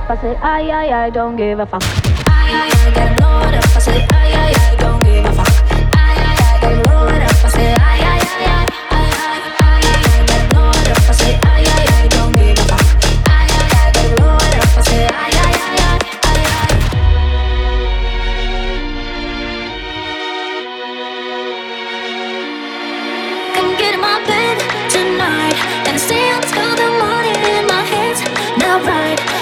up. I say, I don't give a fuck. I gotta blow it up. I say, I don't give a fuck. I gotta blow it up. I say, I gotta blow it up. I say, I don't give a fuck. I gotta blow it up. I say, I. Come get in my bed tonight and stay until the morning in my head. Now right.